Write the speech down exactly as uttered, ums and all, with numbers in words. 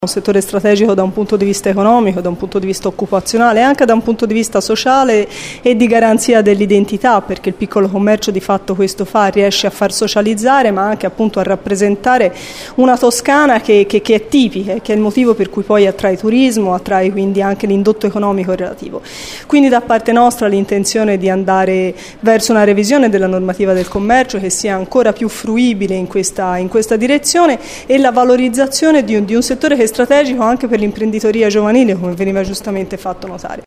Un settore strategico da un punto di vista economico, da un punto di vista occupazionale e anche da un punto di vista sociale e di garanzia dell'identità, perché il piccolo commercio di fatto questo fa, riesce a far socializzare ma anche appunto a rappresentare una Toscana che, che, che è tipica, che è il motivo per cui poi attrae turismo, attrae quindi anche l'indotto economico relativo. Quindi da parte nostra l'intenzione è di andare verso una revisione della normativa del commercio che sia ancora più fruibile in questa, in questa direzione e la valorizzazione di un, di un settore che strategico anche per l'imprenditoria giovanile, come veniva giustamente fatto notare.